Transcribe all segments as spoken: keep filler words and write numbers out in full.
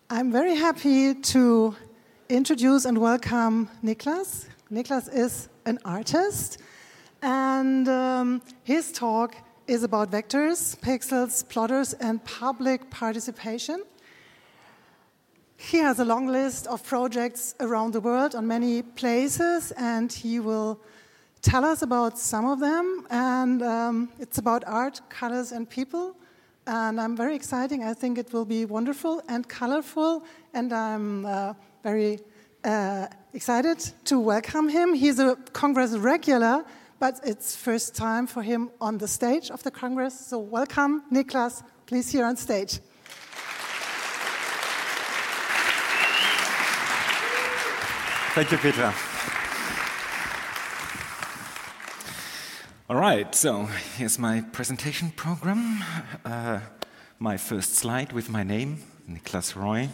I'm very happy to introduce and welcome Niklas. Niklas is an artist, and um, his talk is about vectors, pixels, plotters, and public participation. He has a long list of projects around the world on many places, and he will tell us about some of them. And um, it's about art, colors, and people. And I'm very excited. I think it will be wonderful and colorful, and I'm uh, very uh, excited to welcome him. He's a Congress regular, but it's first time for him on the stage of the Congress. So welcome, Niklas, please here on stage. Thank you, Petra. All right, so here's my presentation program. Uh, my first slide with my name, Niklas Roy.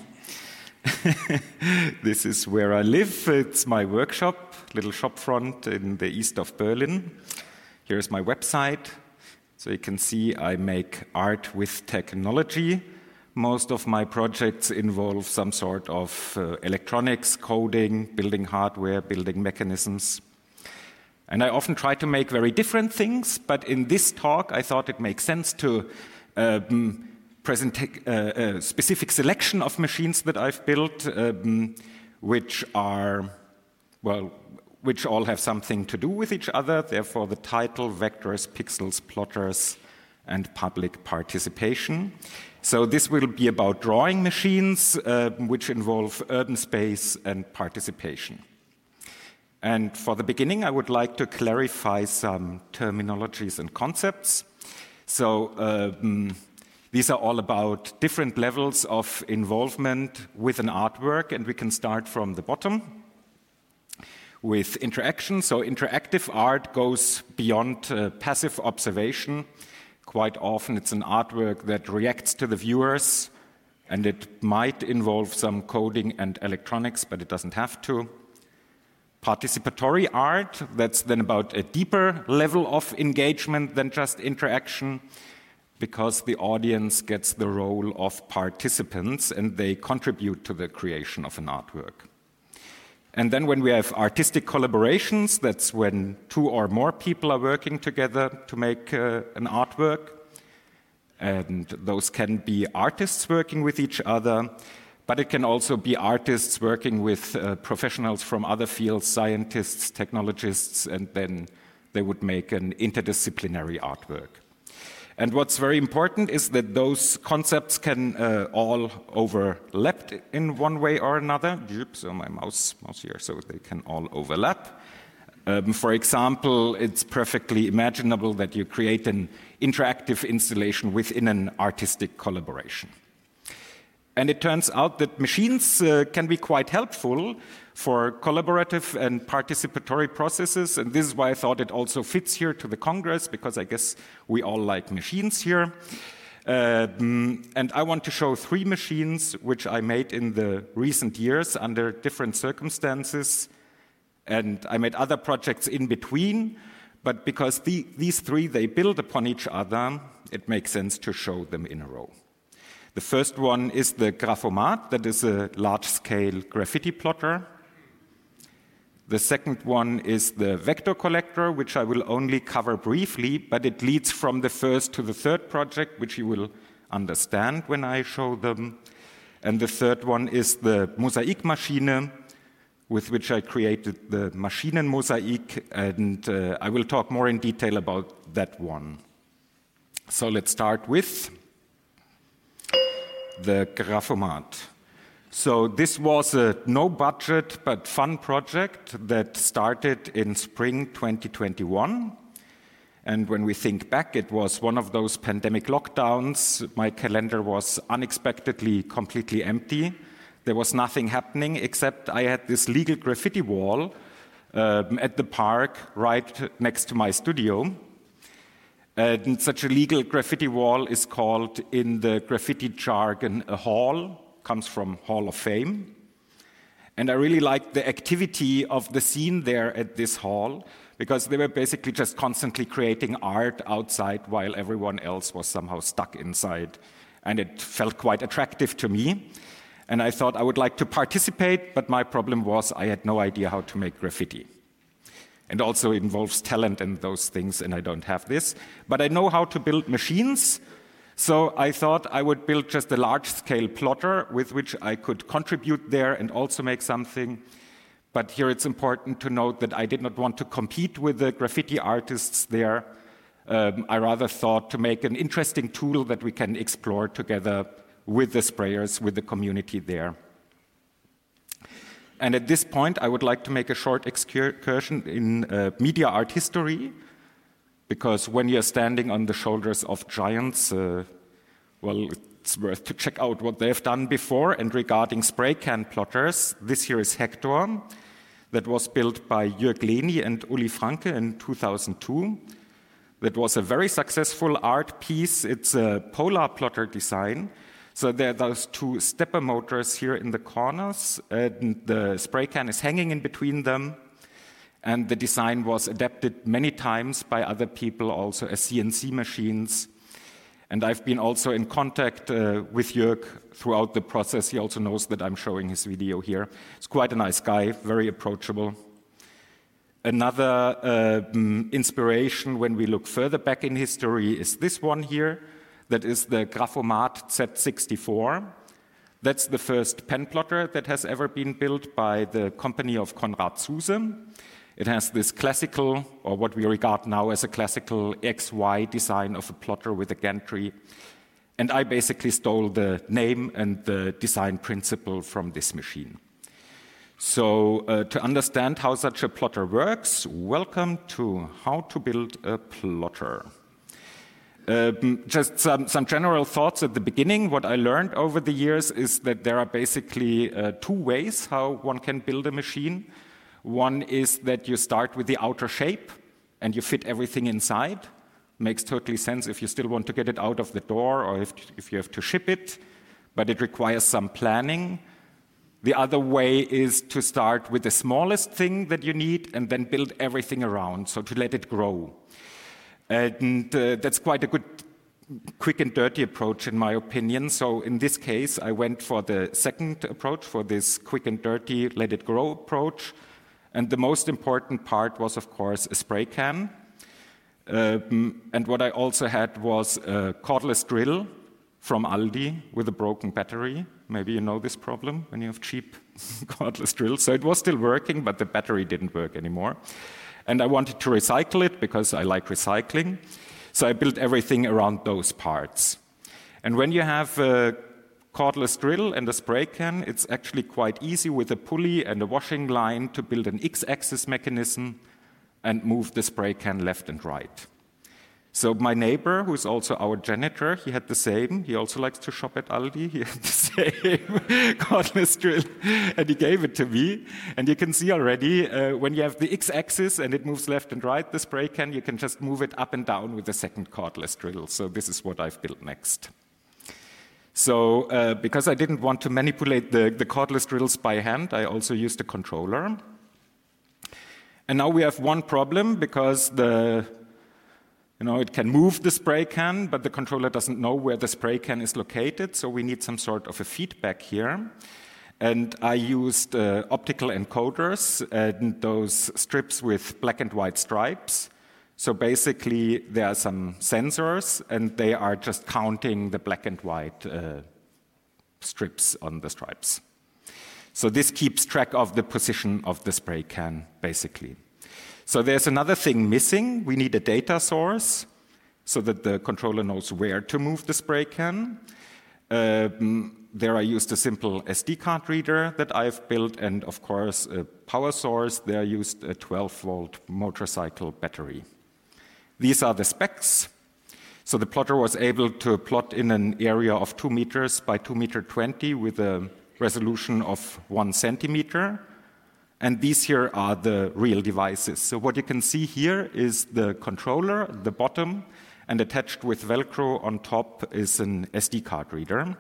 This is where I live. It's my workshop, little shop front in the east of Berlin. Here's my website. So you can see I make art with technology. Most of my projects involve some sort of uh, electronics, coding, building hardware, building mechanisms. And I often try to make very different things, but in this talk I thought it makes sense to um, present a, a specific selection of machines that I've built, um, which are, well, which all have something to do with each other. Therefore, the title, Vectors, Pixels, Plotters, and Public Participation. So this will be about drawing machines, uh, which involve urban space and participation. And for the beginning, I would like to clarify some terminologies and concepts. So um, these are all about different levels of involvement with an artwork, and we can start from the bottom with interaction. So interactive art goes beyond uh, passive observation. Quite often it's an artwork that reacts to the viewers, and it might involve some coding and electronics, but it doesn't have to. Participatory art, that's then about a deeper level of engagement than just interaction, because the audience gets the role of participants and they contribute to the creation of an artwork. And then when we have artistic collaborations, that's when two or more people are working together to make uh, an artwork. And those can be artists working with each other, but it can also be artists working with uh, professionals from other fields, scientists, technologists, and then they would make an interdisciplinary artwork. And what's very important is that those concepts can uh, all overlap in one way or another. So my mouse, mouse here, so they can all overlap. Um, for example, it's perfectly imaginable that you create an interactive installation within an artistic collaboration. And it turns out that machines uh, can be quite helpful for collaborative and participatory processes, and this is why I thought it also fits here to the Congress, because I guess we all like machines here. Um, and I want to show three machines which I made in the recent years under different circumstances, and I made other projects in between, but because the, these three, they build upon each other, it makes sense to show them in a row. The first one is the Graphomat, that is a large-scale graffiti plotter. The second one is the Vector Collector, which I will only cover briefly, but it leads from the first to the third project, which you will understand when I show them. And the third one is the Mosaikmaschine, with which I created the Maschinenmosaik, and uh, I will talk more in detail about that one. So let's start with the Graphomat. So this was a no-budget but fun project that started in spring twenty twenty-one. And when we think back, it was one of those pandemic lockdowns. My calendar was unexpectedly completely empty. There was nothing happening except I had this legal graffiti wall um, at the park right next to my studio. And such a legal graffiti wall is called, in the graffiti jargon, a hall, comes from Hall of Fame. And I really liked the activity of the scene there at this hall, because they were basically just constantly creating art outside while everyone else was somehow stuck inside. And it felt quite attractive to me. And I thought I would like to participate, but my problem was I had no idea how to make graffiti. And also it involves talent and those things, and I don't have this. But I know how to build machines, so I thought I would build just a large-scale plotter with which I could contribute there and also make something. But here it's important to note that I did not want to compete with the graffiti artists there. Um, I rather thought to make an interesting tool that we can explore together with the sprayers, with the community there. And at this point, I would like to make a short excursion in uh, media art history, because when you're standing on the shoulders of giants, uh, well, it's worth to check out what they've done before. And regarding spray can plotters, this here is Hector, that was built by Jörg Lehny and Uli Franke in two thousand two. That was a very successful art piece. It's a polar plotter design. So there are those two stepper motors here in the corners, and the spray can is hanging in between them. And the design was adapted many times by other people, also as C N C machines. And I've been also in contact uh, with Jörg throughout the process. He also knows that I'm showing his video here. He's quite a nice guy, very approachable. Another uh, inspiration when we look further back in history is this one here. That is the Graphomat Z sixty-four. That's the first pen plotter that has ever been built by the company of Konrad Zuse. It has this classical, or what we regard now as a classical X Y design of a plotter with a gantry. And I basically stole the name and the design principle from this machine. So uh, to understand how such a plotter works, welcome to How to Build a Plotter. Um, just some, some general thoughts at the beginning. What I learned over the years is that there are basically uh, two ways how one can build a machine. One is that you start with the outer shape and you fit everything inside. Makes totally sense if you still want to get it out of the door or if, if you have to ship it, but it requires some planning. The other way is to start with the smallest thing that you need and then build everything around, so to let it grow. And uh, that's quite a good quick and dirty approach, in my opinion. So in this case, I went for the second approach, for this quick and dirty, let it grow approach. And the most important part was, of course, a spray can. Um, and what I also had was a cordless drill from Aldi with a broken battery. Maybe you know this problem when you have cheap cordless drills. So it was still working, but the battery didn't work anymore. And I wanted to recycle it because I like recycling. So I built everything around those parts. And when you have a cordless drill and a spray can, it's actually quite easy with a pulley and a washing line to build an X-axis mechanism and move the spray can left and right. So my neighbor, who's also our janitor, he had the same. He also likes to shop at Aldi. He had the same cordless drill, and he gave it to me. And you can see already, uh, when you have the X-axis and it moves left and right, the spray can, you can just move it up and down with the second cordless drill. So this is what I've built next. So uh, because I didn't want to manipulate the, the cordless drills by hand, I also used a controller. And now we have one problem, because the You know, it can move the spray can, but the controller doesn't know where the spray can is located, so we need some sort of a feedback here. And I used uh, optical encoders and those strips with black and white stripes. So basically, there are some sensors, and they are just counting the black and white uh, strips on the stripes. So this keeps track of the position of the spray can, basically. So there's another thing missing. We need a data source so that the controller knows where to move the spray can. Um, there I used a simple S D card reader that I've built, and of course a power source. There I used a twelve volt motorcycle battery. These are the specs. So the plotter was able to plot in an area of two meters by two meter twenty with a resolution of one centimeter. And these here are the real devices. So what you can see here is the controller at the bottom, and attached with Velcro on top is an S D card reader.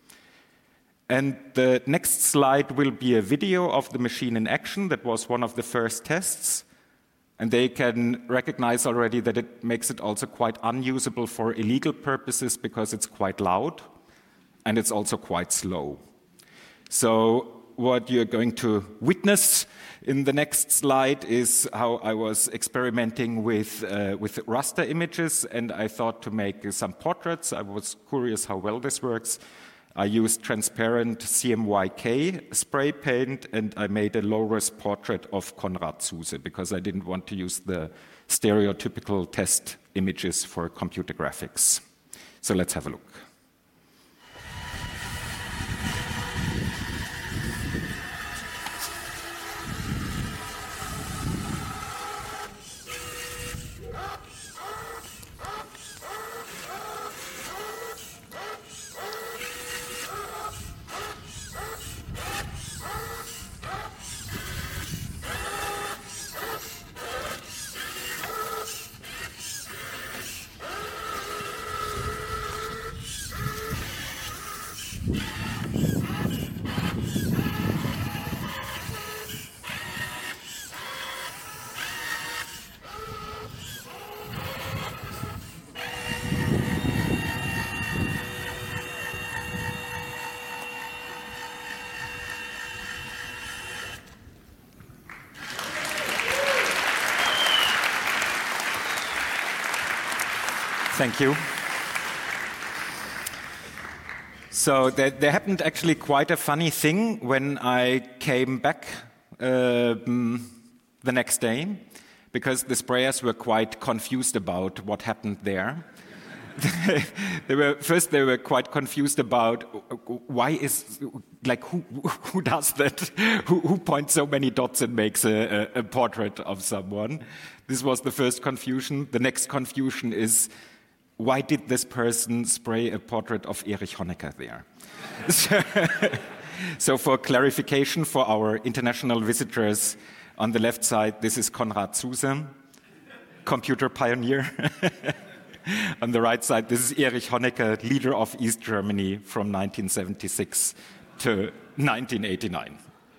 And the next slide will be a video of the machine in action. That was one of the first tests. And they can recognize already that it makes it also quite unusable for illegal purposes because it's quite loud, and it's also quite slow. So what you're going to witness in the next slide is how I was experimenting with, uh, with raster images, and I thought to make some portraits. I was curious how well this works. I used transparent C M Y K spray paint, and I made a low-res portrait of Konrad Zuse because I didn't want to use the stereotypical test images for computer graphics. So let's have a look. Thank you. So there, there happened actually quite a funny thing when I came back um, the next day, because the sprayers were quite confused about what happened there. they were first they were quite confused about why is like who who does that, who, who points so many dots and makes a, a, a portrait of someone. This was the first confusion. The next confusion is, why did this person spray a portrait of Erich Honecker there? So for clarification for our international visitors, on the left side, this is Konrad Zuse, computer pioneer. On the right side, this is Erich Honecker, leader of East Germany from nineteen seventy-six to nineteen eighty-nine.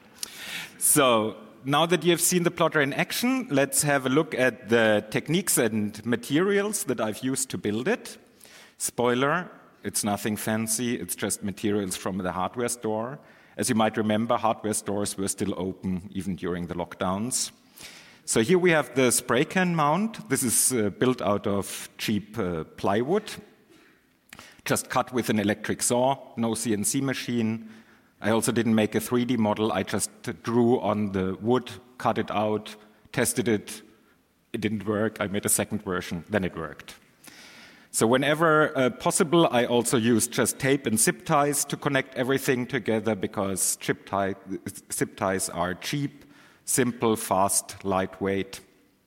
So now that you have seen the plotter in action, let's have a look at the techniques and materials that I've used to build it. Spoiler, it's nothing fancy, it's just materials from the hardware store. As you might remember, hardware stores were still open even during the lockdowns. So here we have the spray can mount. This is uh, built out of cheap uh, plywood, just cut with an electric saw, no C N C machine. I also didn't make a three D model. I just drew on the wood, cut it out, tested it. It didn't work. I made a second version. Then it worked. So whenever uh, possible, I also used just tape and zip ties to connect everything together, because zip, tie, zip ties are cheap, simple, fast, lightweight.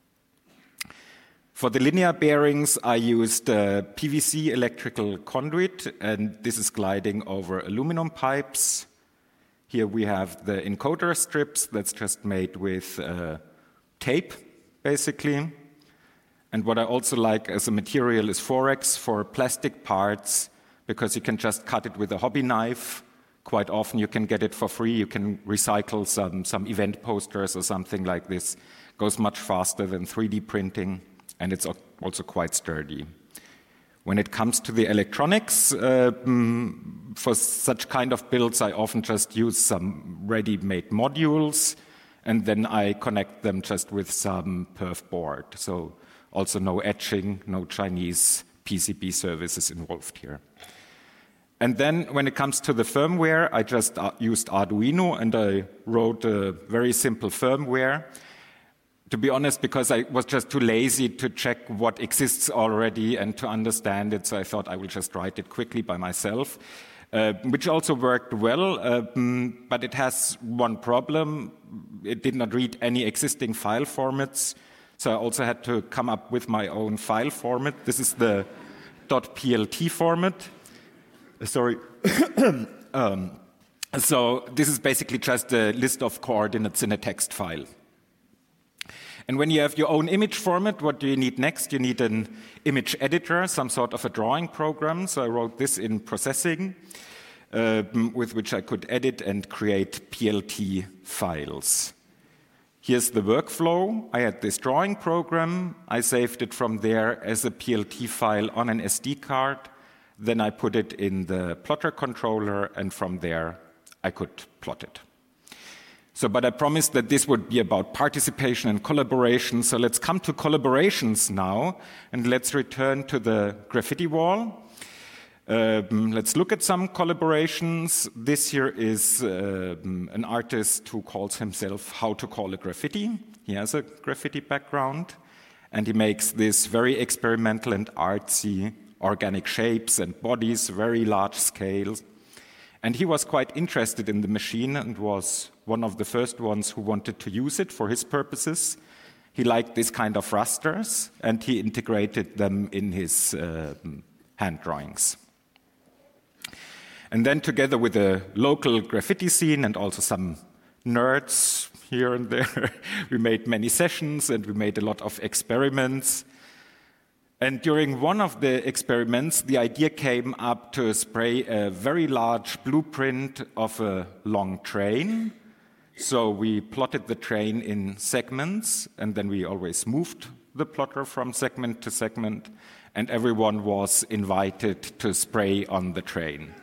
For the linear bearings, I used uh, P V C electrical conduit, and this is gliding over aluminum pipes. Here we have the encoder strips that's just made with uh, tape, basically. And what I also like as a material is Forex for plastic parts, because you can just cut it with a hobby knife. Quite often you can get it for free. You can recycle some, some event posters or something like this. It goes much faster than three D printing, and it's also quite sturdy. When it comes to the electronics, uh, for such kind of builds, I often just use some ready-made modules, and then I connect them just with some perf board. So also no etching, no Chinese P C B services involved here. And then when it comes to the firmware, I just used Arduino, and I wrote a very simple firmware. To be honest, because I was just too lazy to check what exists already and to understand it, so I thought I will just write it quickly by myself, uh, which also worked well, uh, but it has one problem. It did not read any existing file formats, so I also had to come up with my own file format. This is the .plt format. Sorry. um, so this is basically just a list of coordinates in a text file. And when you have your own image format, what do you need next? You need an image editor, some sort of a drawing program. So I wrote this in processing, uh, with which I could edit and create P L T files. Here's the workflow. I had this drawing program. I saved it from there as a P L T file on an S D card. Then I put it in the plotter controller, and from there I could plot it. So, but I promised that this would be about participation and collaboration. So let's come to collaborations now, and let's return to the graffiti wall. Um, let's look at some collaborations. This here is um, an artist who calls himself How to Call a Graffiti. He has a graffiti background, and he makes this very experimental and artsy organic shapes and bodies, very large scales. And he was quite interested in the machine and was one of the first ones who wanted to use it for his purposes. He liked this kind of rasters, and he integrated them in his uh, hand drawings. And then together with the local graffiti scene and also some nerds here and there, we made many sessions and we made a lot of experiments. And during one of the experiments, the idea came up to spray a very large blueprint of a long train. So we plotted the train in segments, and then we always moved the plotter from segment to segment, and everyone was invited to spray on the train.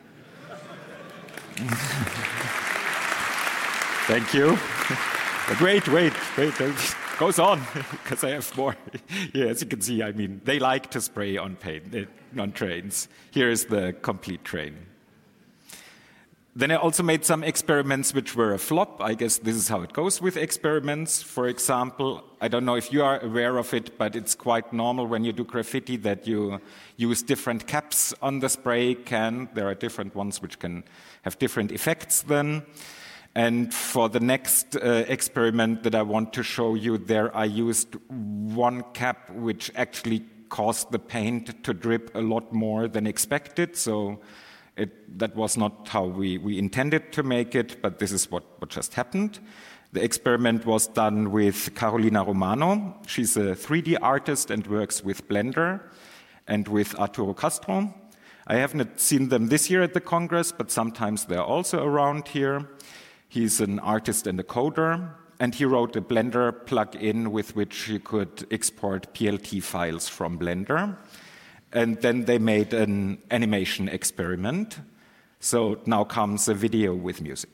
Thank you. But wait, wait, wait. It goes on, because I have more. Yeah, as you can see, I mean, they like to spray on, paint, on trains. Here is the complete train. Then I also made some experiments which were a flop. I guess this is how it goes with experiments. For example, I don't know if you are aware of it, but it's quite normal when you do graffiti that you use different caps on the spray can. There are different ones which can have different effects then. And for the next uh, experiment that I want to show you, there I used one cap which actually caused the paint to drip a lot more than expected. So it, that was not how we, we intended to make it, but this is what, what just happened. The experiment was done with Carolina Romano. She's a three D artist and works with Blender, and with Arturo Castro. I haven't seen them this year at the Congress, but sometimes they're also around here. He's an artist and a coder, and he wrote a Blender plugin with which you could export P L T files from Blender. And then they made an animation experiment. So now comes a video with music.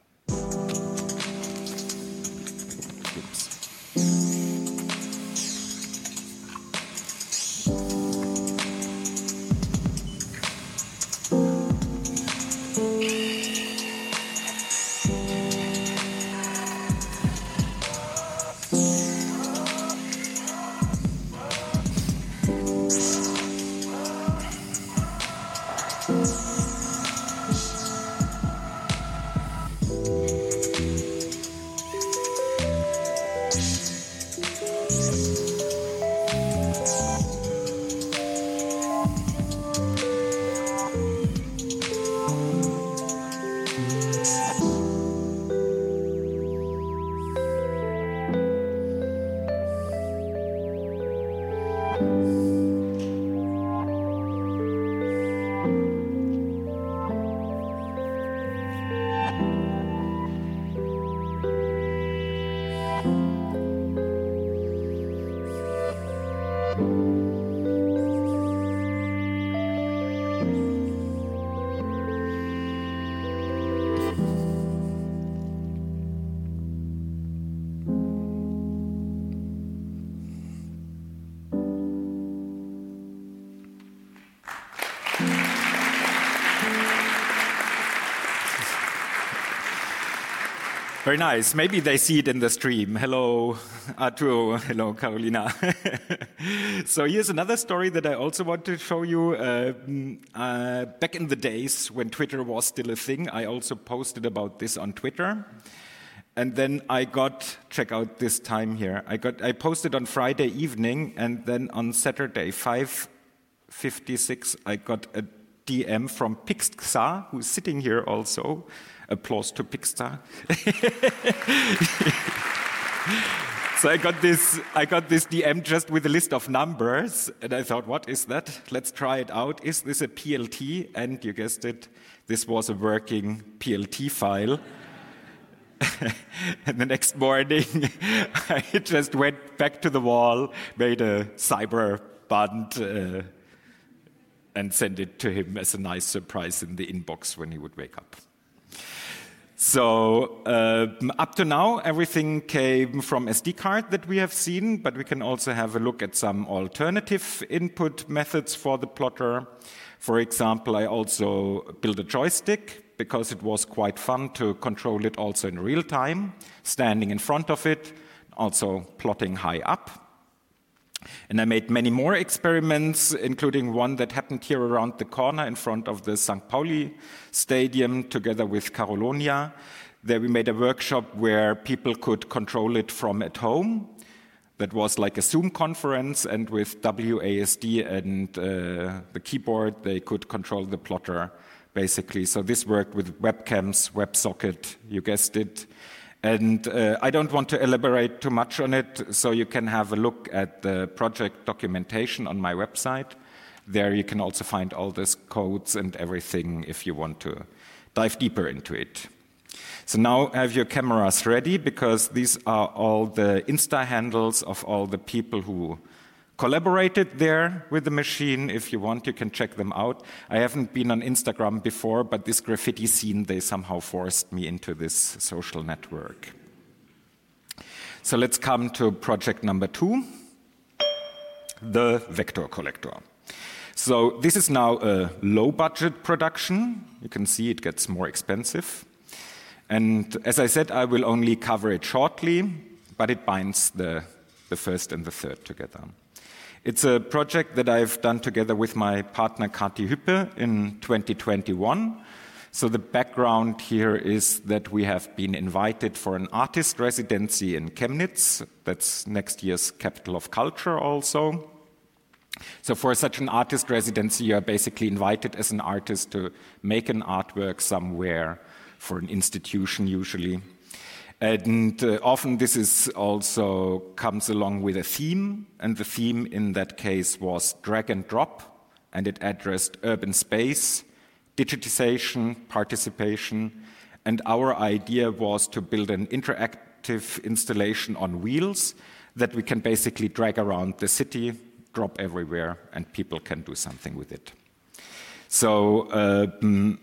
Oops. Very nice. Maybe they see it in the stream. Hello, Arturo. Hello, Carolina. So here's another story that I also want to show you. Uh, uh, back in the days when Twitter was still a thing, I also posted about this on Twitter. And then I got, check out this time here, I got, I posted on Friday evening, and then on Saturday, five fifty-six, I got a D M from Pixxa, who's sitting here also. Applause to Pixxa. So I got this, I got this D M just with a list of numbers, and I thought, what is that? Let's try it out. Is this a P L T? And you guessed it, this was a working P L T file. And the next morning, I just went back to the wall, made a cyber band, uh, and sent it to him as a nice surprise in the inbox when he would wake up. So uh, up to now, everything came from S D card that we have seen, but we can also have a look at some alternative input methods for the plotter. For example, I also built a joystick because it was quite fun to control it also in real time, standing in front of it, also plotting high up. And I made many more experiments, including one that happened here around the corner in front of the Sankt Pauli Stadium together with Carolonia. There we made a workshop where people could control it from at home. That was like a Zoom conference, and with W A S D and uh, the keyboard, they could control the plotter, basically. So this worked with webcams, WebSocket, you guessed it. And uh, I don't want to elaborate too much on it, so you can have a look at the project documentation on my website. There you can also find all these codes and everything if you want to dive deeper into it. So now have your cameras ready, because these are all the Insta handles of all the people who collaborated there with the machine. If you want, you can check them out. I haven't been on Instagram before, but this graffiti scene, they somehow forced me into this social network. So let's come to project number two, the vector collector. So this is now a low-budget production. You can see it gets more expensive. And as I said, I will only cover it shortly, but it binds the, the first and the third together. It's a project that I've done together with my partner Kati Hüppe in twenty twenty-one. So the background here is that we have been invited for an artist residency in Chemnitz. That's next year's Capital of Culture also. So for such an artist residency, you are basically invited as an artist to make an artwork somewhere for an institution usually. And uh, often this is also comes along with a theme, and the theme in that case was drag and drop, and it addressed urban space, digitization, participation, and our idea was to build an interactive installation on wheels that we can basically drag around the city, drop everywhere, and people can do something with it. So, uh, mm,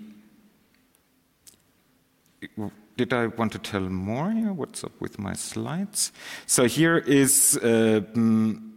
did I want to tell more here? What's up with my slides? So here is, uh, mm,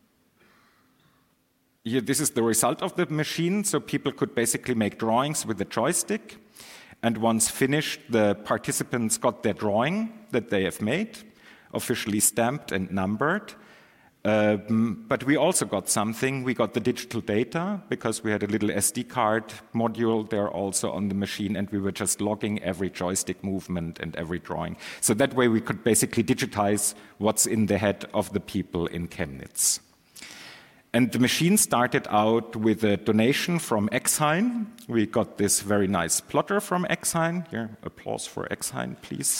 here, this is the result of the machine. So people could basically make drawings with the joystick. And once finished, the participants got their drawing that they have made, officially stamped and numbered. Um, but we also got something. We got the digital data because we had a little S D card module there also on the machine, and we were just logging every joystick movement and every drawing. So that way we could basically digitize what's in the head of the people in Chemnitz. And the machine started out with a donation from Exhain. We got this very nice plotter from Exhain. Here, applause for Exhain, please.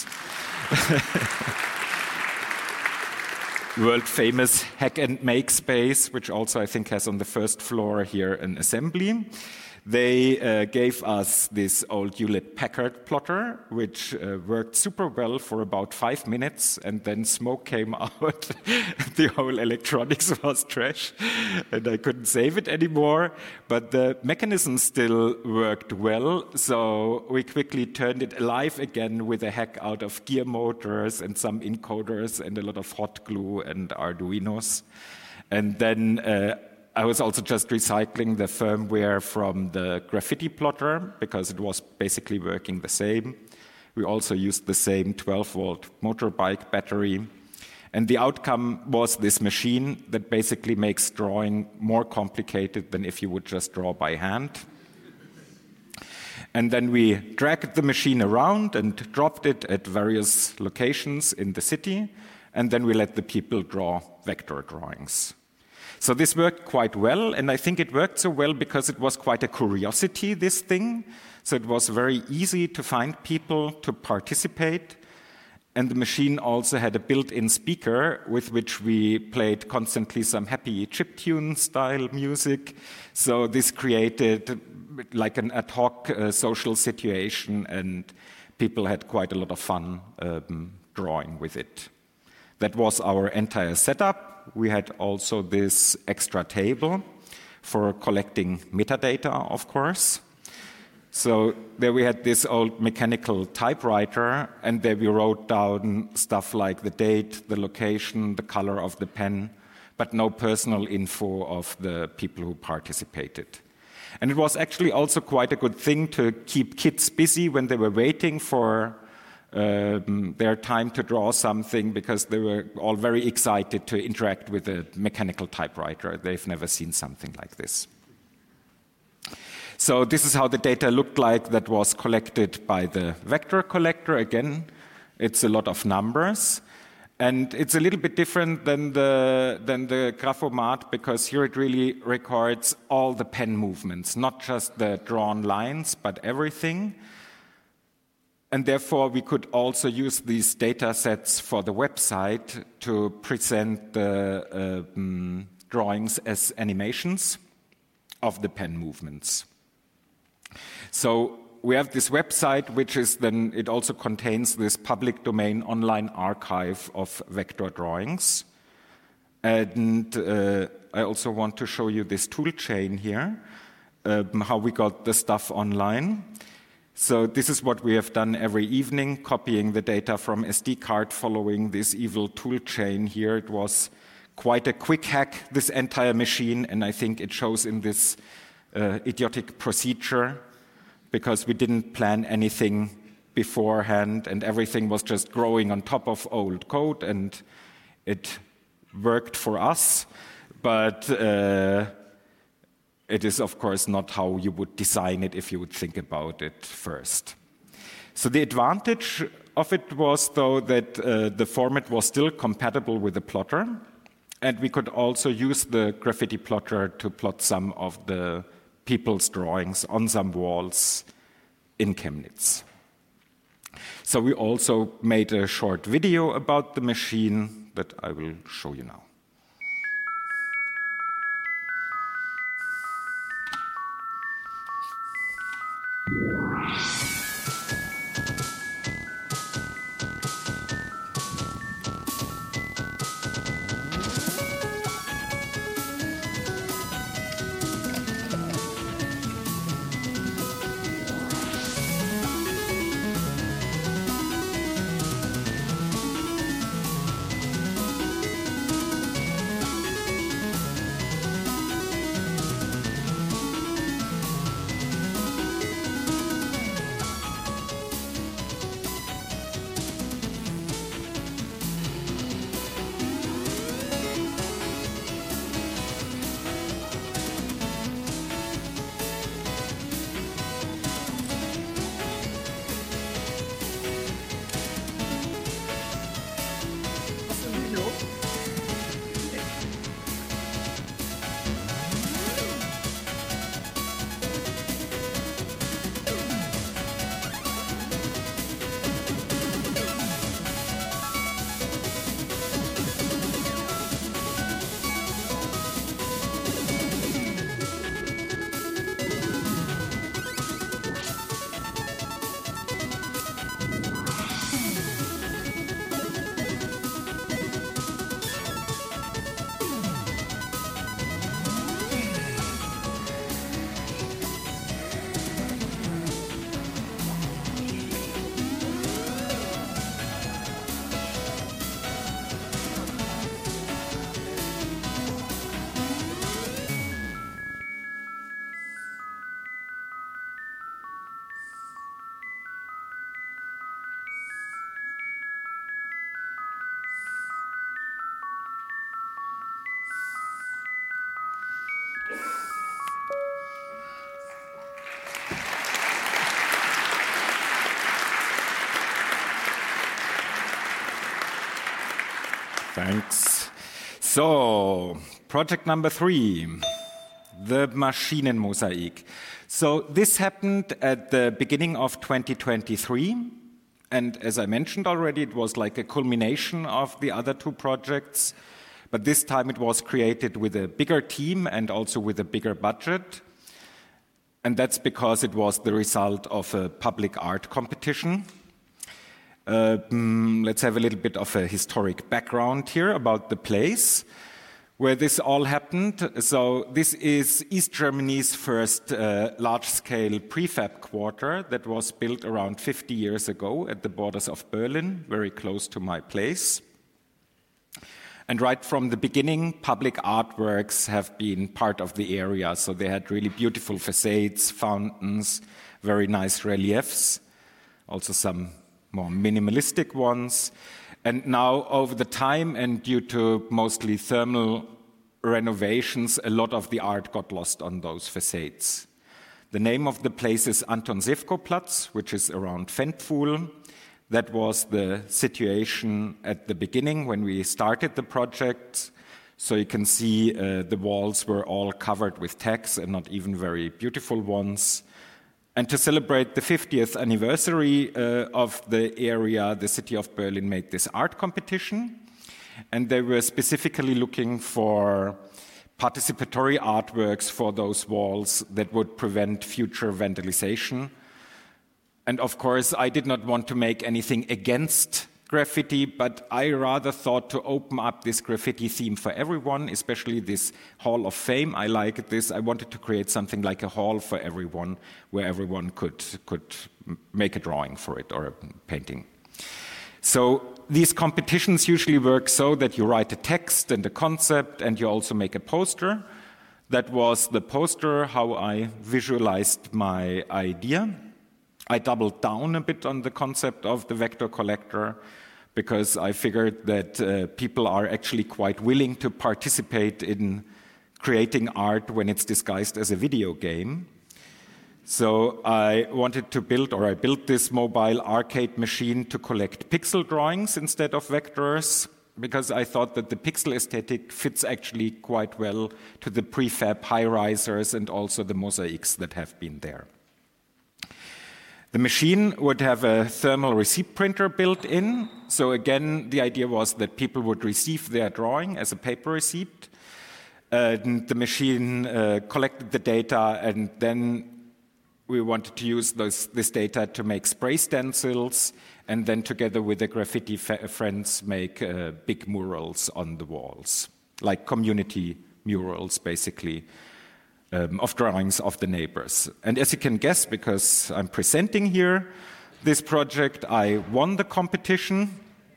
World-famous hack and make space, which also I think has on the first floor here an assembly. They uh, gave us this old Hewlett-Packard plotter, which uh, worked super well for about five minutes, and then smoke came out. The whole electronics was trash, and I couldn't save it anymore. But the mechanism still worked well, so we quickly turned it alive again with a hack out of gear motors and some encoders and a lot of hot glue and Arduinos. And then uh, I was also just recycling the firmware from the graffiti plotter because it was basically working the same. We also used the same twelve volt motorbike battery. And the outcome was this machine that basically makes drawing more complicated than if you would just draw by hand. And then we dragged the machine around and dropped it at various locations in the city. And then we let the people draw vector drawings. So this worked quite well, and I think it worked so well because it was quite a curiosity, this thing. So it was very easy to find people to participate. And the machine also had a built-in speaker with which we played constantly some happy chiptune style music. So this created like an ad hoc uh, social situation, and people had quite a lot of fun um, drawing with it. That was our entire setup. We had also this extra table for collecting metadata, of course. So there we had this old mechanical typewriter, and there we wrote down stuff like the date, the location, the color of the pen, but no personal info of the people who participated. And it was actually also quite a good thing to keep kids busy when they were waiting for um, their time to draw something, because they were all very excited to interact with a mechanical typewriter. They've never seen something like this. So this is how the data looked like that was collected by the vector collector. Again, it's a lot of numbers. And it's a little bit different than the, than the Graphomat, because here it really records all the pen movements, not just the drawn lines, but everything. And therefore, we could also use these data sets for the website to present the uh, um, drawings as animations of the pen movements. So we have this website, which is then, it also contains this public domain online archive of vector drawings. And uh, I also want to show you this tool chain here, um, how we got the stuff online. So this is what we have done every evening, copying the data from S D card, following this evil tool chain here. It was quite a quick hack, this entire machine, and I think it shows in this uh, idiotic procedure, because we didn't plan anything beforehand, and everything was just growing on top of old code, and it worked for us. But uh, it is, of course, not how you would design it if you would think about it first. So the advantage of it was, though, that uh, the format was still compatible with the plotter, and we could also use the graffiti plotter to plot some of the people's drawings on some walls in Chemnitz. So we also made a short video about the machine that I will show you now. Thanks. So, project number three, the Maschinenmosaik. So this happened at the beginning of twenty twenty-three. And as I mentioned already, it was like a culmination of the other two projects. But this time it was created with a bigger team and also with a bigger budget. And that's because it was the result of a public art competition. Uh, let's have a little bit of a historic background here about the place. where this all happened. So this is East Germany's first uh, large-scale prefab quarter that was built around fifty years ago at the borders of Berlin, very close to my place. And right from the beginning, public artworks have been part of the area. So they had really beautiful facades, fountains, very nice reliefs, also some more minimalistic ones. And now, over the time, and due to mostly thermal renovations, a lot of the art got lost on those facades. The name of the place is Anton Sewko-Platz, which is around Ventpfuhl. That was the situation at the beginning when we started the project. So you can see uh, the walls were all covered with tags and not even very beautiful ones. And to celebrate the fiftieth anniversary uh, of the area, the city of Berlin made this art competition. And they were specifically looking for participatory artworks for those walls that would prevent future vandalization. And of course, I did not want to make anything against graffiti, but I rather thought to open up this graffiti theme for everyone, especially this Hall of Fame. I like this. I wanted to create something like a hall for everyone, where everyone could, could make a drawing for it or a painting. So these competitions usually work so that you write a text and a concept, and you also make a poster. That was the poster, how I visualized my idea. I doubled down a bit on the concept of the vector collector because I figured that uh, people are actually quite willing to participate in creating art when it's disguised as a video game. So I wanted to build, or I built this mobile arcade machine to collect pixel drawings instead of vectors, because I thought that the pixel aesthetic fits actually quite well to the prefab high-risers and also the mosaics that have been there. The machine would have a thermal receipt printer built in. So again, the idea was that people would receive their drawing as a paper receipt. Uh, and the machine uh, collected the data, and then we wanted to use those, this data to make spray stencils, and then together with the graffiti friends make uh, big murals on the walls, like community murals, basically. Um, of drawings of the neighbors. And as you can guess, because I'm presenting here this project, I won the competition.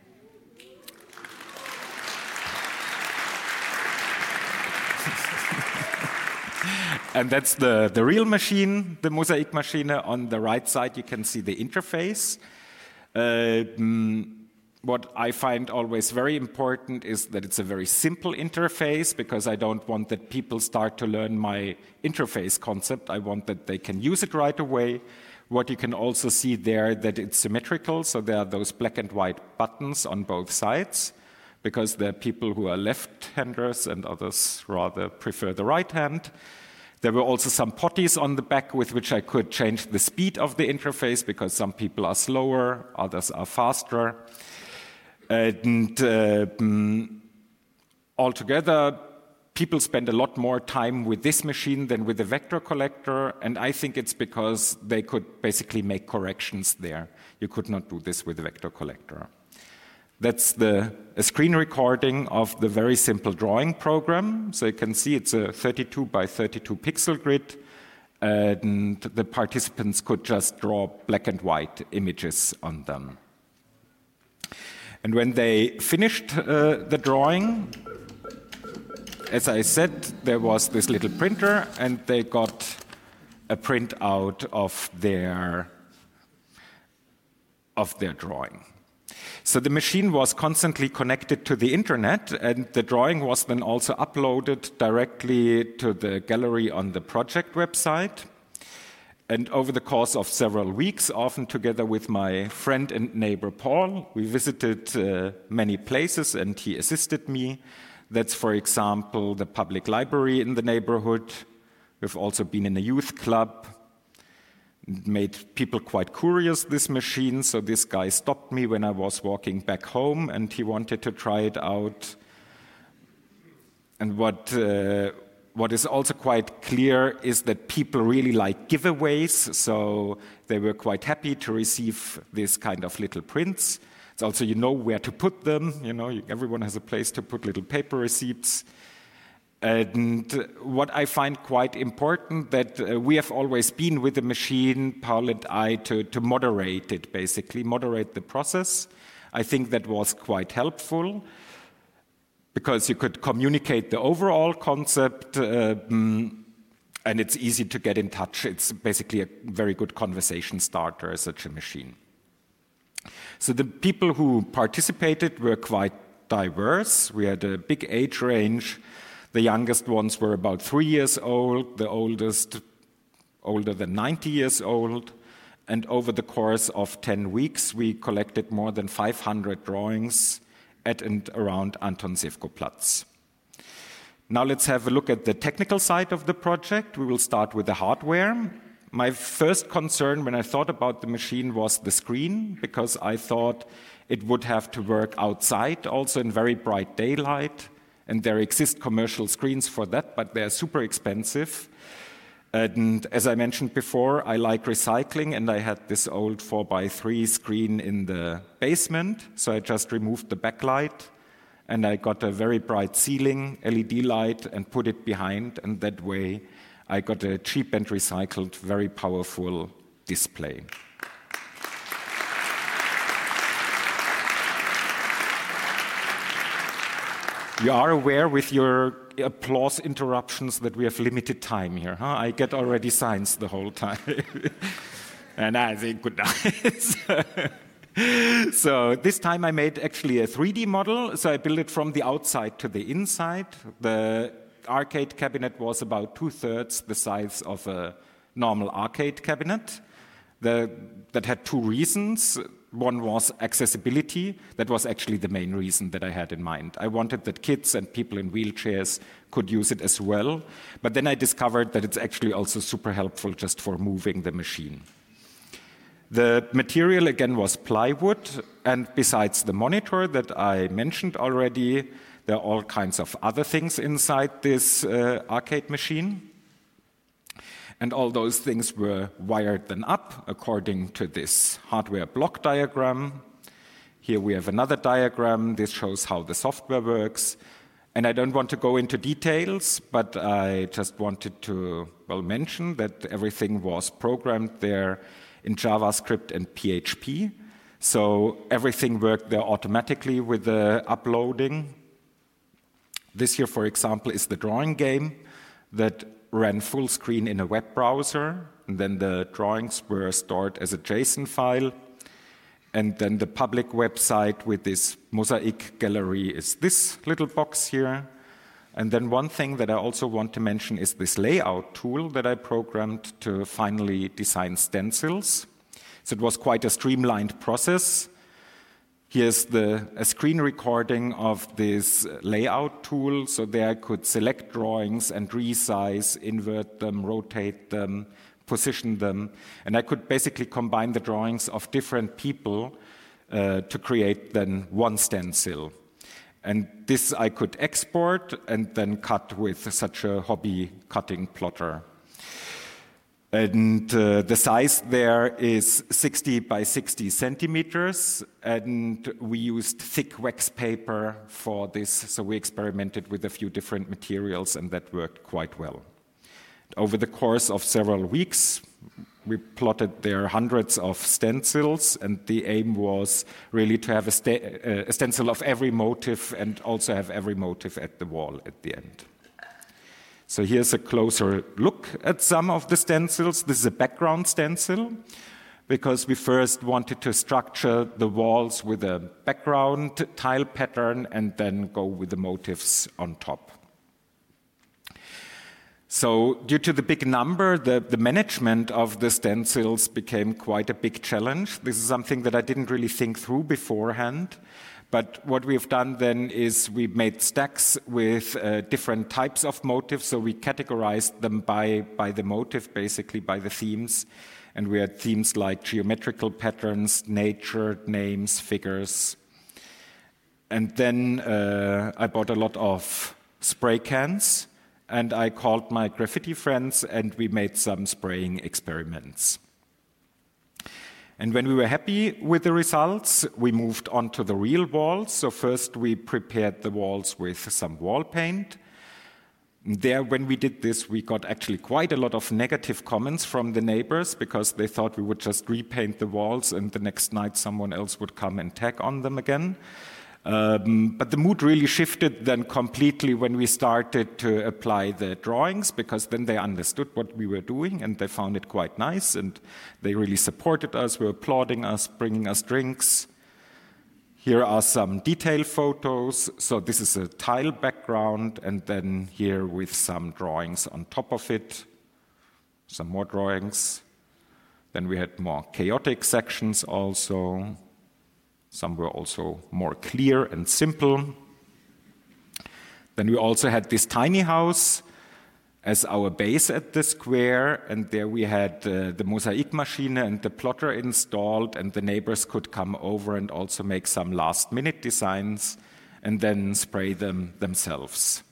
And that's the, the real machine, the Mosaic machine. On the right side, you can see the interface. Uh, mm, What I find always very important is that it's a very simple interface, because I don't want that people start to learn my interface concept. I want that they can use it right away. What you can also see there, that it's symmetrical, so there are those black and white buttons on both sides, because there are people who are left-handers and others rather prefer the right hand. There were also some potties on the back with which I could change the speed of the interface, because some people are slower, others are faster. And uh, um, altogether, people spend a lot more time with this machine than with the vector collector, and I think it's because they could basically make corrections there. You could not do this with the vector collector. That's the, a screen recording of the very simple drawing program. So you can see it's a thirty-two by thirty-two pixel grid, and the participants could just draw black and white images on them. And when they finished uh, the drawing, as I said, there was this little printer, and they got a printout of their, of their drawing. So the machine was constantly connected to the internet, and the drawing was then also uploaded directly to the gallery on the project website. And over the course of several weeks, often together with my friend and neighbor Paul, we visited uh, many places, and he assisted me. That's, for example, the public library in the neighborhood. We've also been in a youth club. It made people quite curious, this machine, so this guy stopped me when I was walking back home, and he wanted to try it out. And what... Uh, What is also quite clear is that people really like giveaways, so they were quite happy to receive this kind of little prints. It's also, you know where to put them, you know, everyone has a place to put little paper receipts. And what I find quite important that uh, we have always been with the machine, Paul and I, to, to moderate it, basically, moderate the process. I think that was quite helpful because you could communicate the overall concept uh, and it's easy to get in touch. It's basically a very good conversation starter, such a machine. So the people who participated were quite diverse. We had a big age range. The youngest ones were about three years old, the oldest older than ninety years old. And over the course of ten weeks, we collected more than five hundred drawings at and around Anton Sewko-Platz. Now let's have a look at the technical side of the project. We will start with the hardware. My first concern when I thought about the machine was the screen, because I thought it would have to work outside, also in very bright daylight. And there exist commercial screens for that, but they're super expensive. And as I mentioned before, I like recycling, and I had this old four by three screen in the basement, so I just removed the backlight, and I got a very bright ceiling L E D light and put it behind, and that way I got a cheap and recycled, very powerful display. You are aware with your applause interruptions that we have limited time here, huh? I get already signs the whole time. And I think good night. So this time I made actually a three D model. So I built it from the outside to the inside. The arcade cabinet was about two-thirds the size of a normal arcade cabinet. The, that had two reasons. One was accessibility. That was actually the main reason that I had in mind. I wanted that kids and people in wheelchairs could use it as well. But then I discovered that it's actually also super helpful just for moving the machine. The material, again, was plywood. And besides the monitor that I mentioned already, there are all kinds of other things inside this uh, arcade machine. And all those things were wired then up according to this hardware block diagram. Here we have another diagram. This shows how the software works. And I don't want to go into details, but I just wanted to, well, mention that everything was programmed there in JavaScript and P H P. So everything worked there automatically with the uploading. This here, for example, is the drawing game that ran full screen in a web browser, and then the drawings were stored as a JSON file. And then the public website with this mosaic gallery is this little box here. And then one thing that I also want to mention is this layout tool that I programmed to finally design stencils. So it was quite a streamlined process. Here's the, a screen recording of this layout tool. So there I could select drawings and resize, invert them, rotate them, position them. And I could basically combine the drawings of different people uh, to create then one stencil. And this I could export and then cut with such a hobby cutting plotter. And uh, the size there is sixty by sixty centimeters, and we used thick wax paper for this, so we experimented with a few different materials, and that worked quite well. Over the course of several weeks, we plotted there hundreds of stencils, and the aim was really to have a, st a stencil of every motif and also have every motif at the wall at the end. So here's a closer look at some of the stencils. This is a background stencil because we first wanted to structure the walls with a background tile pattern and then go with the motifs on top. So due to the big number, the, the management of the stencils became quite a big challenge. This is something that I didn't really think through beforehand. But what we've done then is we made stacks with uh, different types of motifs. So we categorized them by, by the motif, basically by the themes. And we had themes like geometrical patterns, nature, names, figures. And then uh, I bought a lot of spray cans. And I called my graffiti friends, and we made some spraying experiments. And when we were happy with the results, we moved on to the real walls. So first we prepared the walls with some wall paint. There, when we did this, we got actually quite a lot of negative comments from the neighbors because they thought we would just repaint the walls and the next night someone else would come and tag on them again. Um, but the mood really shifted then completely when we started to apply the drawings, because then they understood what we were doing and they found it quite nice and they really supported us, were applauding us, bringing us drinks. Here are some detail photos. So this is a tile background, and then here with some drawings on top of it, some more drawings. Then we had more chaotic sections also. Some were also more clear and simple. Then we also had this tiny house as our base at the square, and there we had uh, the mosaic machine and the plotter installed, and the neighbors could come over and also make some last-minute designs and then spray them themselves.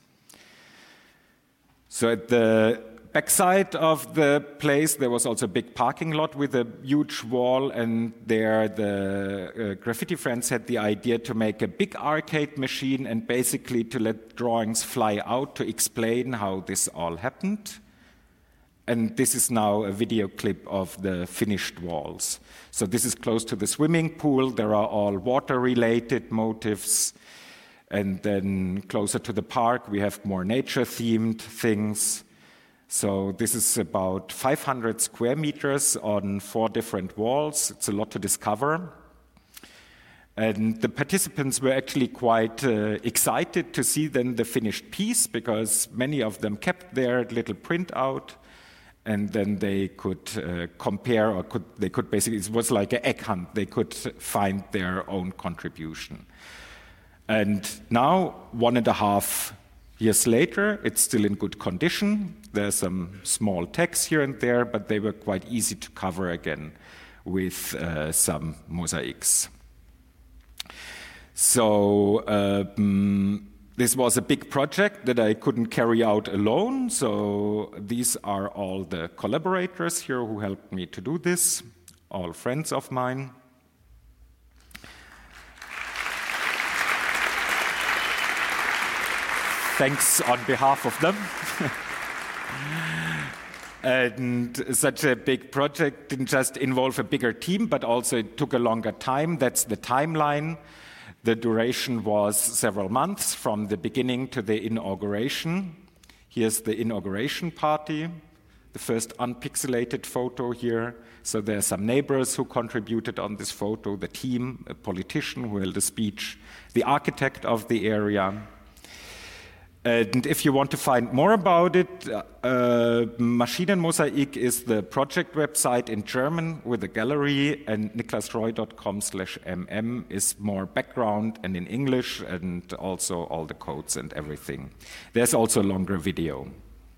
So at the backside of the place, there was also a big parking lot with a huge wall, and there the uh, graffiti friends had the idea to make a big arcade machine and basically to let drawings fly out to explain how this all happened. And this is now a video clip of the finished walls. So this is close to the swimming pool. There are all water-related motifs. And then closer to the park, we have more nature-themed things. So this is about five hundred square meters on four different walls. It's a lot to discover. And the participants were actually quite uh, excited to see then the finished piece, because many of them kept their little printout, and then they could uh, compare, or could, they could basically, it was like an egg hunt. They could find their own contribution. And now, one and a half years later, it's still in good condition. There's some small text here and there, but they were quite easy to cover again with uh, some mosaics. So um, this was a big project that I couldn't carry out alone. So these are all the collaborators here who helped me to do this, all friends of mine. Thanks on behalf of them. And such a big project didn't just involve a bigger team, but also it took a longer time. That's the timeline. The duration was several months from the beginning to the inauguration. Here's the inauguration party, the first unpixelated photo here. So there are some neighbors who contributed on this photo, the team, a politician who held a speech, the architect of the area. And if you want to find more about it, uh, Maschinenmosaik is the project website in German with a gallery, and niklasroy dot com slash mm is more background and in English, and also all the codes and everything. There's also a longer video.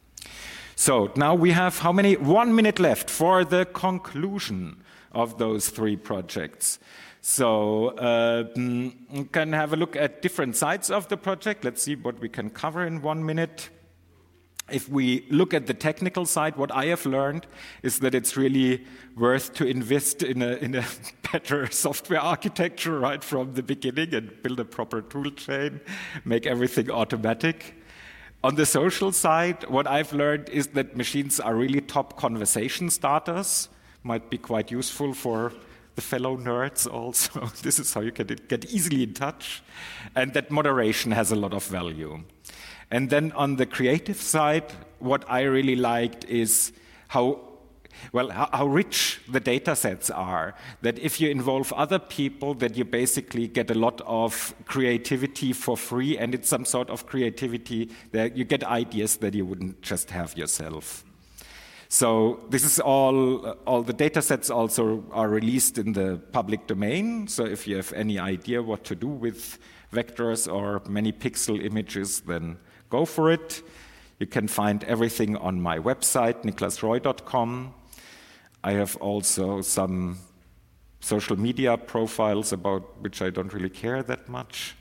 So now we have how many? One minute left for the conclusion of those three projects. So uh, we can have a look at different sides of the project. Let's see what we can cover in one minute. If we look at the technical side, what I have learned is that it's really worth to invest in a, in a better software architecture right from the beginning and build a proper tool chain, make everything automatic. On the social side, what I've learned is that machines are really top conversation starters, might be quite useful for the fellow nerds also. This is how you can get easily in touch. And that moderation has a lot of value. And then on the creative side, what I really liked is how, well, how, how rich the data sets are. That if you involve other people, that you basically get a lot of creativity for free, and it's some sort of creativity that you get ideas that you wouldn't just have yourself. So this is all, all the data sets also are released in the public domain. So if you have any idea what to do with vectors or many pixel images, then go for it. You can find everything on my website, niklasroy dot com. I have also some social media profiles about which I don't really care that much.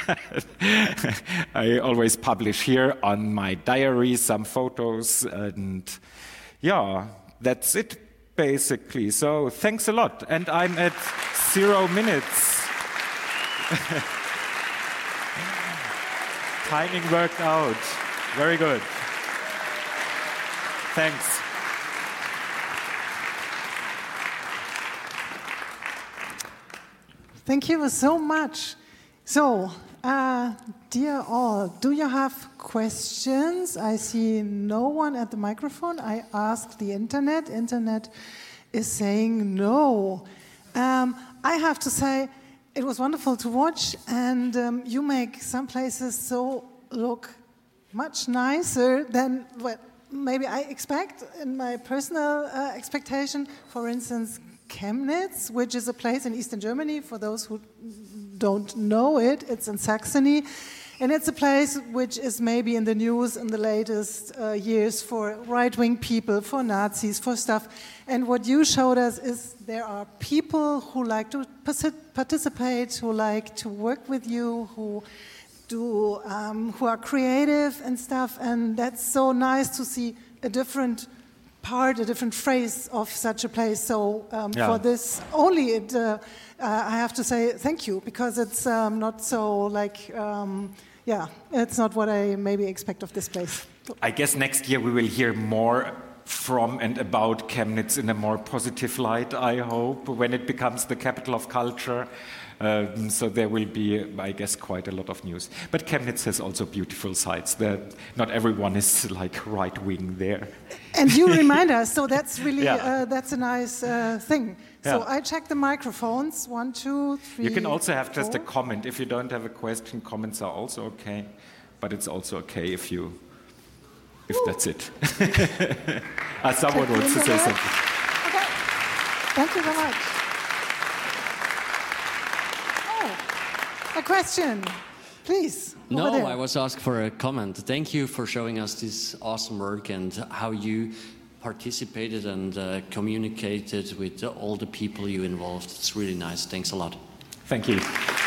I always publish here on my diary some photos, and yeah, that's it, basically. So thanks a lot. And I'm at zero minutes. Timing worked out. Very good. Thanks. Thank you so much. So, uh, dear all, do you have questions? I see no one at the microphone. I asked the internet. Internet is saying no. Um, I have to say, it was wonderful to watch, and um, you make some places so look much nicer than what maybe I expect in my personal uh, expectation. For instance, Chemnitz, which is a place in Eastern Germany. For those who don't know it, it's in Saxony. And it's a place which is maybe in the news in the latest uh, years for right-wing people, for Nazis, for stuff. And what you showed us is there are people who like to participate, who like to work with you, who do, um, who are creative and stuff. And that's so nice to see a different part, a different phrase of such a place. So um, yeah. for this only, it, uh, uh, I have to say thank you, because it's um, not so like, um, yeah, it's not what I maybe expect of this place. I guess next year we will hear more from and about Chemnitz in a more positive light, I hope, when it becomes the capital of culture. Um, so there will be, I guess, quite a lot of news. But Chemnitz has also beautiful sides. That not everyone is like right-wing there. And you remind us, so that's really, yeah. uh, that's a nice uh, thing. So yeah. I check the microphones, one, two, three, You can also have four. just a comment. If you don't have a question, comments are also okay. But it's also okay if you, if Ooh. That's it. uh, someone check wants to say something. Okay. Thank you very much. A question, please. No, I was asked for a comment. Thank you for showing us this awesome work and how you participated and uh, communicated with uh, all the people you involved. It's really nice. Thanks a lot. Thank you.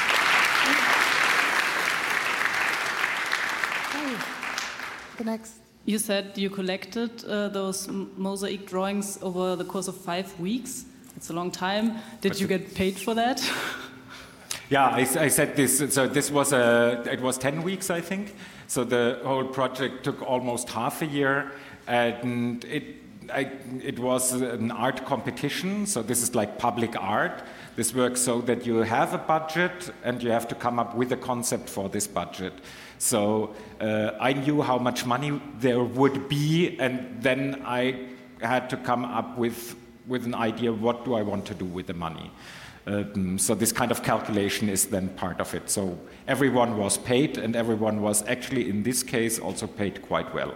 Hey. The next. You said you collected uh, those mosaic drawings over the course of five weeks. It's a long time. Did What's you it? get paid for that? Yeah, I, I said this. So this was a. It was ten weeks, I think. So the whole project took almost half a year, and it. I, it was an art competition. So this is like public art. This works so that you have a budget and you have to come up with a concept for this budget. So uh, I knew how much money there would be, and then I had to come up with with an idea. What do I want to do with the money? Um, so this kind of calculation is then part of it. So everyone was paid, and everyone was actually, in this case, also paid quite well.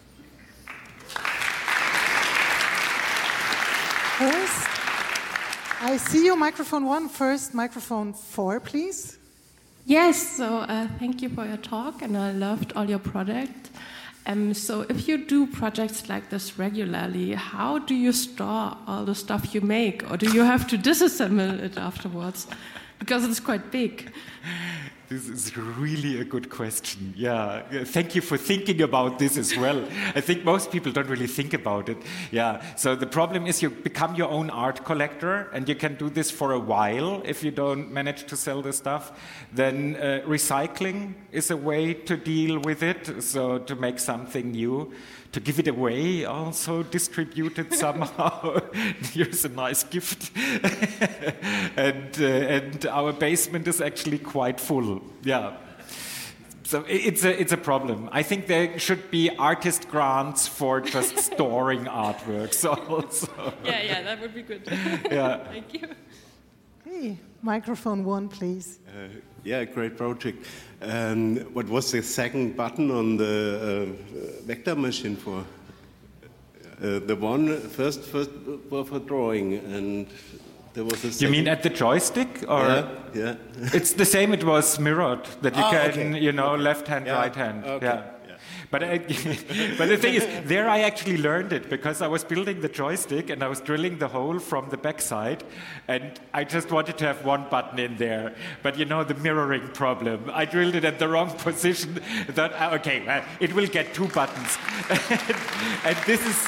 First, I see you, microphone one. First, microphone four, please. Yes, so uh, thank you for your talk, and I loved all your product. Um, so if you do projects like this regularly, how do you store all the stuff you make? Or do you have to disassemble it afterwards? Because it's quite big. This is really a good question. Yeah, thank you for thinking about this as well. I think most people don't really think about it. Yeah, so the problem is you become your own art collector, and you can do this for a while if you don't manage to sell the stuff. Then uh, recycling is a way to deal with it, so to make something new. To give it away, also distribute it somehow. Here's a nice gift. and, uh, and our basement is actually quite full. Yeah. So it's a, it's a problem. I think there should be artist grants for just storing artworks also. Yeah, yeah, that would be good. Yeah. Thank you. Hey, microphone one, please. Uh, yeah, great project. Um, what was the second button on the uh, vector machine for? Uh, the one first, first for, for drawing, and there was a second. You mean at the joystick, or? Yeah, yeah. It's the same. It was mirrored that you oh, can, okay. you know, okay. left hand, yeah. right hand. Okay. Yeah. But, I, but the thing is, there I actually learned it, because I was building the joystick and I was drilling the hole from the backside, and I just wanted to have one button in there. But you know, the mirroring problem. I drilled it at the wrong position. Thought, oh, okay, well, it will get two buttons. and this is...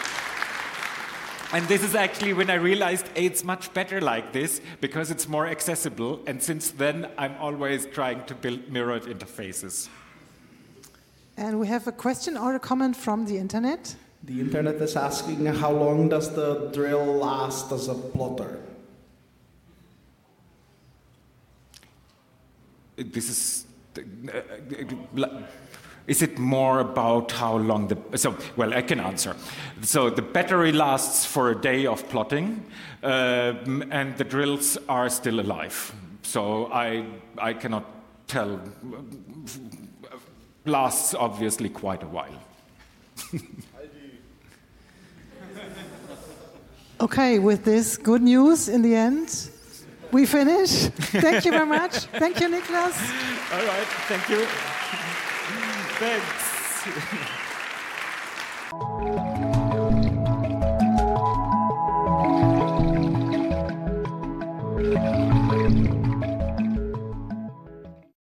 And this is actually when I realized, hey, it's much better like this, because it's more accessible. And since then, I'm always trying to build mirrored interfaces. And we have a question or a comment from the internet. The internet is asking, how long does the drill last as a plotter? This is... Is it more about how long the... So, well, I can answer. So the battery lasts for a day of plotting, uh, and the drills are still alive. So I, I cannot tell... Lasts obviously quite a while. Okay, with this good news in the end, we finish. Thank you very much. Thank you, Niklas. All right, thank you. Thanks.